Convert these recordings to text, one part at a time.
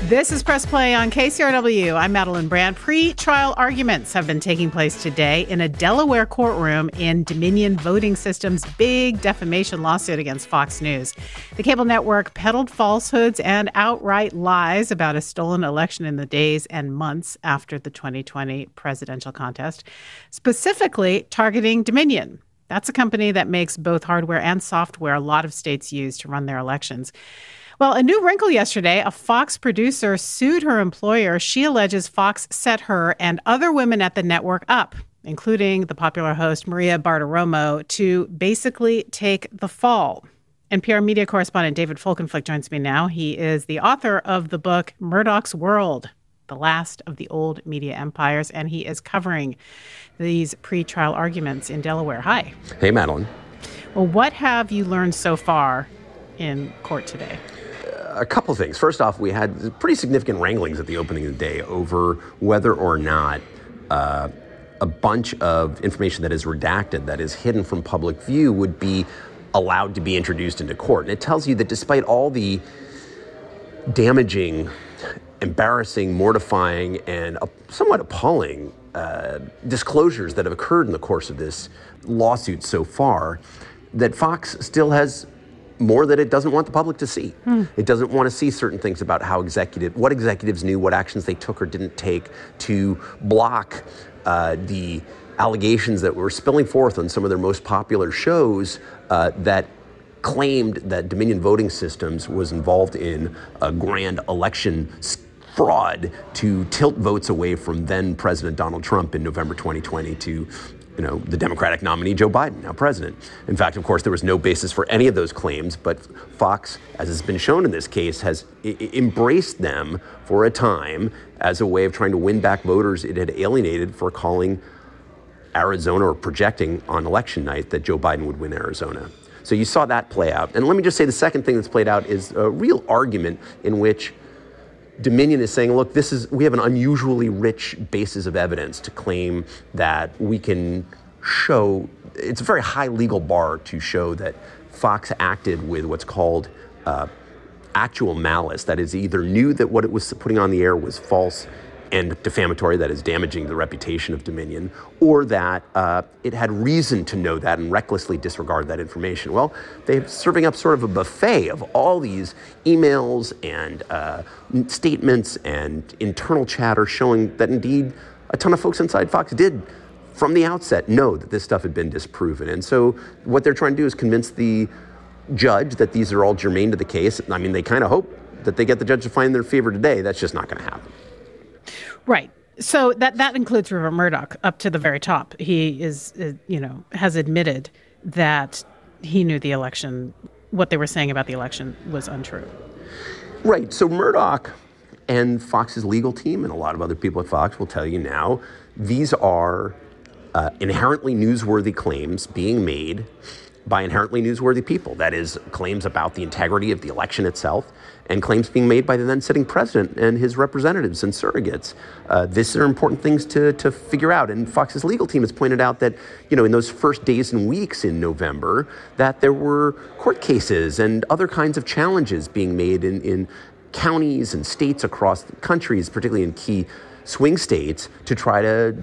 This is Press Play on KCRW. I'm Madeline Brandt. Pre-trial arguments have been taking place today in a Delaware courtroom in Dominion Voting Systems' big defamation lawsuit against Fox News. The cable network peddled falsehoods and outright lies about a stolen election in the days and months after the 2020 presidential contest, specifically targeting Dominion. That's a company that makes both hardware and software a lot of states use to run their elections. Well, a new wrinkle yesterday, a Fox producer sued her employer. She alleges Fox set her and other women at the network up, including the popular host Maria Bartiromo, to basically take the fall. NPR media correspondent David Folkenflik joins me now. He is the author of the book Murdoch's World, The Last of the Old Media Empires, and he is covering these pretrial arguments in Delaware. Hi. Hey, Madeline. Well, what have you learned so far in court today? A couple things. First off, we had pretty significant wranglings at the opening of the day over whether or not a bunch of information that is redacted, that is hidden from public view, would be allowed to be introduced into court. And it tells you that despite all the damaging, embarrassing, mortifying, and somewhat appalling disclosures that have occurred in the course of this lawsuit so far, that Fox still has more that it doesn't want the public to see. It doesn't want to see certain things about what executives knew, what actions they took or didn't take to block the allegations that were spilling forth on some of their most popular shows that claimed that Dominion Voting Systems was involved in a grand election fraud to tilt votes away from then President Donald Trump in November 2020 to the Democratic nominee, Joe Biden, now president. In fact, of course, there was no basis for any of those claims, but Fox, as has been shown in this case, has embraced them for a time as a way of trying to win back voters it had alienated for calling Arizona or projecting on election night that Joe Biden would win Arizona. So you saw that play out. And let me just say the second thing that's played out is a real argument in which Dominion is saying, look, we have an unusually rich basis of evidence to claim that we can show, it's a very high legal bar to show that Fox acted with what's called actual malice. That is, either knew that what it was putting on the air was false and defamatory, that is damaging the reputation of Dominion, or that it had reason to know that and recklessly disregard that information. Well, they're serving up sort of a buffet of all these emails and statements and internal chatter showing that indeed a ton of folks inside Fox did from the outset know that this stuff had been disproven. And so what they're trying to do is convince the judge that these are all germane to the case. I mean, they kind of hope that they get the judge to find their favor today. That's just not going to happen. Right. So that includes Rupert Murdoch up to the very top. He has admitted that he knew the election, what they were saying about the election was untrue. Right. So Murdoch and Fox's legal team and a lot of other people at Fox will tell you now, these are inherently newsworthy claims being made by inherently newsworthy people. That is, claims about the integrity of the election itself and claims being made by the then sitting president and his representatives and surrogates. These are important things to figure out. And Fox's legal team has pointed out that, in those first days and weeks in November, that there were court cases and other kinds of challenges being made in counties and states across the countries, particularly in key swing states, to try to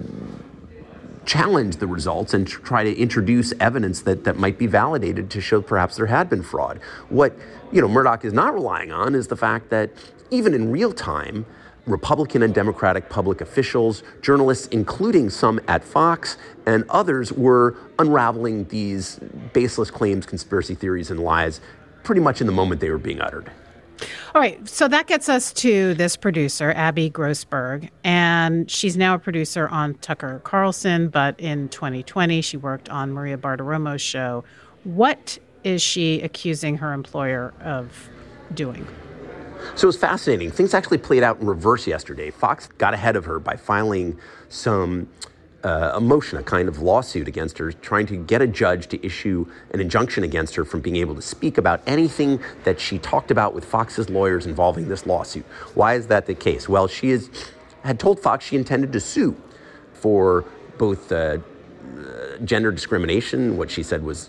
challenge the results and try to introduce evidence that might be validated to show perhaps there had been fraud. What Murdoch is not relying on is the fact that even in real time, Republican and Democratic public officials, journalists, including some at Fox and others, were unraveling these baseless claims, conspiracy theories, and lies pretty much in the moment they were being uttered. All right, so that gets us to this producer, Abby Grossberg, and she's now a producer on Tucker Carlson, but in 2020 she worked on Maria Bartiromo's show. What is she accusing her employer of doing? So it's fascinating. Things actually played out in reverse yesterday. Fox got ahead of her by filing some a motion, a kind of lawsuit against her, trying to get a judge to issue an injunction against her from being able to speak about anything that she talked about with Fox's lawyers involving this lawsuit. Why is that the case? Well, she had told Fox she intended to sue for both gender discrimination, what she said was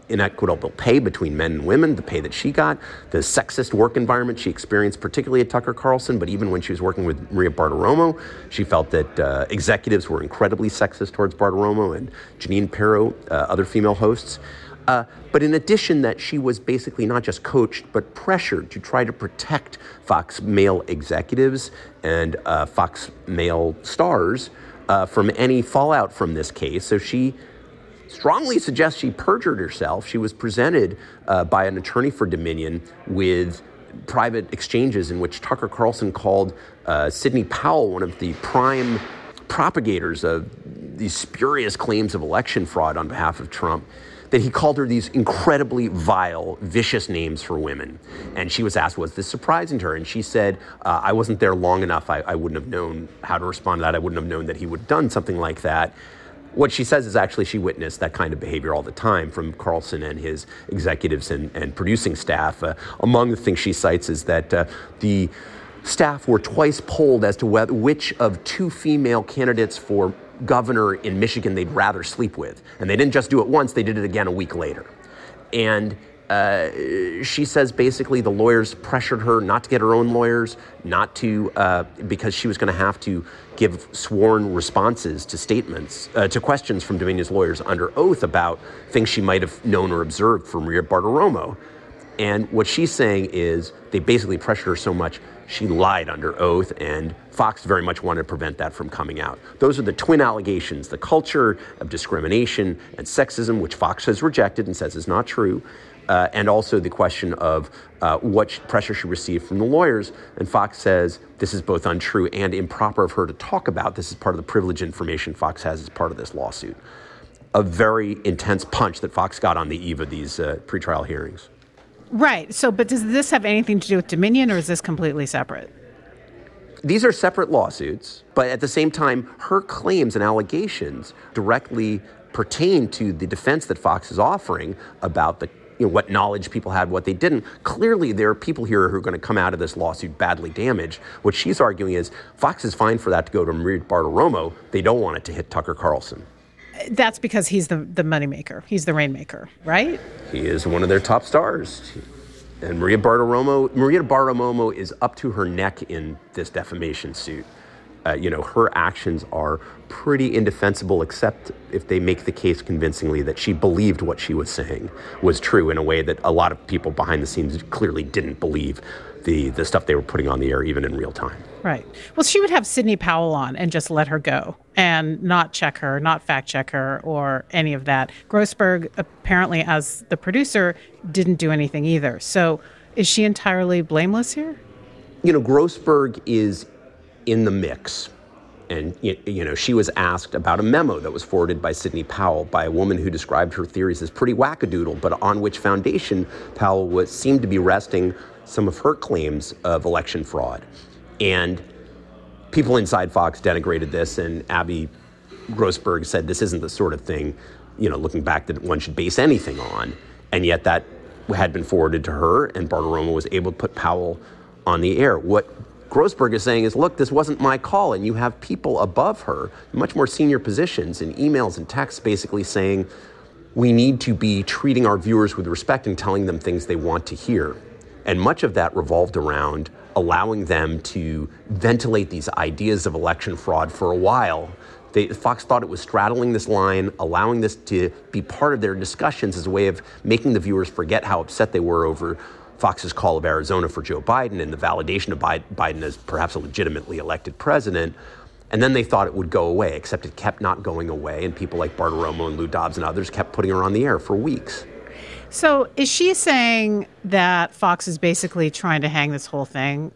inequitable pay between men and women, the pay that she got, the sexist work environment she experienced, particularly at Tucker Carlson, but even when she was working with Maria Bartiromo, she felt that executives were incredibly sexist towards Bartiromo and Jeanine Pirro, other female hosts. But in addition, that she was basically not just coached, but pressured to try to protect Fox male executives and Fox male stars from any fallout from this case. So she strongly suggests she perjured herself. She was presented by an attorney for Dominion with private exchanges in which Tucker Carlson called Sidney Powell one of the prime propagators of these spurious claims of election fraud on behalf of Trump, that he called her these incredibly vile, vicious names for women. And she was asked, was this surprising to her? And she said, I wasn't there long enough. I wouldn't have known how to respond to that. I wouldn't have known that he would have done something like that. What she says is actually she witnessed that kind of behavior all the time from Carlson and his executives and producing staff. Among the things she cites is that the staff were twice polled as to which of two female candidates for governor in Michigan they'd rather sleep with. And they didn't just do it once, they did it again a week later. And she says basically the lawyers pressured her not to get her own lawyers, not to, because she was going to have to give sworn responses to statements, to questions from Dominion's lawyers under oath about things she might have known or observed from Maria Bartiromo. And what she's saying is they basically pressured her so much she lied under oath, and Fox very much wanted to prevent that from coming out. Those are the twin allegations, the culture of discrimination and sexism, which Fox has rejected and says is not true, and also the question of what pressure she received from the lawyers. And Fox says this is both untrue and improper of her to talk about. This is part of the privileged information Fox has as part of this lawsuit. A very intense punch that Fox got on the eve of these pretrial hearings. Right. So, but does this have anything to do with Dominion, or is this completely separate? These are separate lawsuits, but at the same time, her claims and allegations directly pertain to the defense that Fox is offering about the, what knowledge people had, what they didn't. Clearly, there are people here who are going to come out of this lawsuit badly damaged. What she's arguing is Fox is fine for that to go to Maria Bartiromo. They don't want it to hit Tucker Carlson. That's because he's the moneymaker. He's the rainmaker, right? He is one of their top stars. And Maria Bartiromo is up to her neck in this defamation suit. Her actions are pretty indefensible, except if they make the case convincingly that she believed what she was saying was true in a way that a lot of people behind the scenes clearly didn't believe the stuff they were putting on the air, even in real time. Right. Well, she would have Sidney Powell on and just let her go and not check her, not fact check her or any of that. Grossberg, apparently as the producer, didn't do anything either. So is she entirely blameless here? Grossberg is in the mix. And, she was asked about a memo that was forwarded by Sidney Powell by a woman who described her theories as pretty wackadoodle, but on which foundation Powell seemed to be resting some of her claims of election fraud. And people inside Fox denigrated this, and Abby Grossberg said this isn't the sort of thing, looking back, that one should base anything on. And yet that had been forwarded to her, and Bartiromo was able to put Powell on the air. What Grossberg is saying is, look, this wasn't my call, and you have people above her, much more senior positions, in emails and texts basically saying, we need to be treating our viewers with respect and telling them things they want to hear. And much of that revolved around allowing them to ventilate these ideas of election fraud for a while. Fox thought it was straddling this line, allowing this to be part of their discussions as a way of making the viewers forget how upset they were over Fox's call of Arizona for Joe Biden and the validation of Biden as perhaps a legitimately elected president. And then they thought it would go away, except it kept not going away. And people like Bartiromo and Lou Dobbs and others kept putting her on the air for weeks. So is she saying that Fox is basically trying to hang this whole thing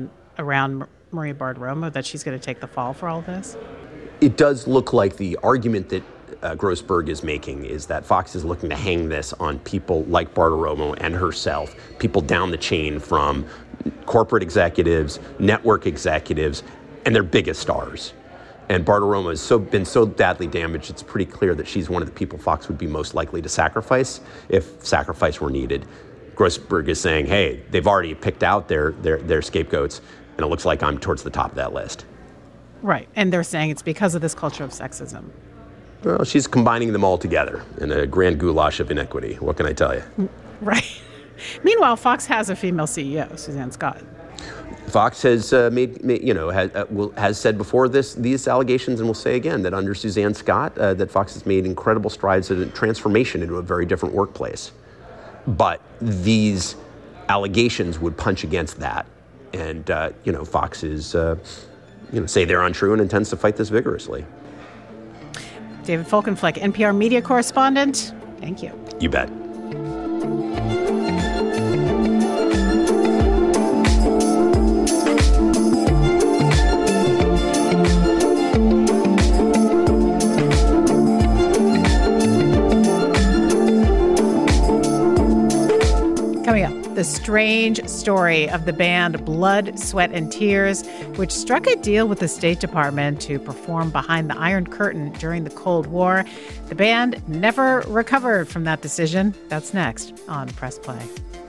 around Maria Bartiromo, that she's going to take the fall for all this? It does look like the argument that Grossberg is making is that Fox is looking to hang this on people like Bartiromo and herself, people down the chain from corporate executives, network executives, and their biggest stars. And Bartiromo has been so badly damaged, it's pretty clear that she's one of the people Fox would be most likely to sacrifice if sacrifice were needed. Grossberg is saying, hey, they've already picked out their scapegoats, and it looks like I'm towards the top of that list. Right. And they're saying it's because of this culture of sexism. Well, she's combining them all together in a grand goulash of iniquity. What can I tell you? Right. Meanwhile, Fox has a female CEO, Suzanne Scott. Fox has has said before these allegations, and will say again, that under Suzanne Scott, that Fox has made incredible strides in transformation into a very different workplace. But these allegations would punch against that, and Fox is say they're untrue and intends to fight this vigorously. David Folkenflik, NPR media correspondent. Thank you. You bet. Coming up, the strange story of the band Blood, Sweat, and Tears, which struck a deal with the State Department to perform behind the Iron Curtain during the Cold War. The band never recovered from that decision. That's next on Press Play.